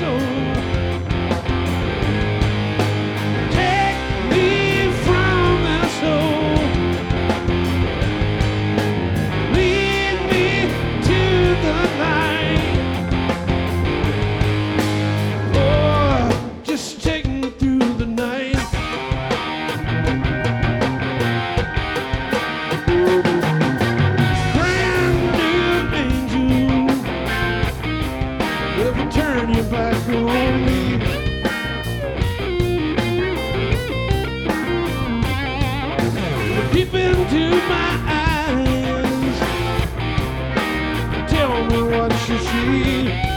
soul. Take me from this hole. Lead me to the light. Oh, just take me through the night. Brand new angel, ever turn your back on me? Peep into my eyes, tell me what you see.